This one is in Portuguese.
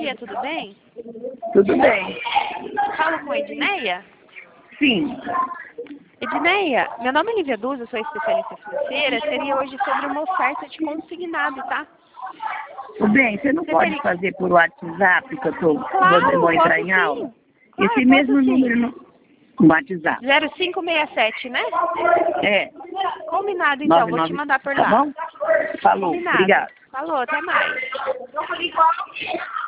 dia, tudo bem? Tudo bem. Falo com a Edneia? Sim. Edneia, meu nome é Lívia Duz, eu sou especialista financeira. Seria hoje sobre uma oferta de consignado, tá? Tudo bem, você não pode fazer por WhatsApp, que eu vou entrar em aula? Claro, Esse mesmo posso sim. número no WhatsApp. 0567, né? É. Combinado, então. 99, vou te mandar por tá lá. bom? Falou, Combinado. obrigado. Falou, até mais.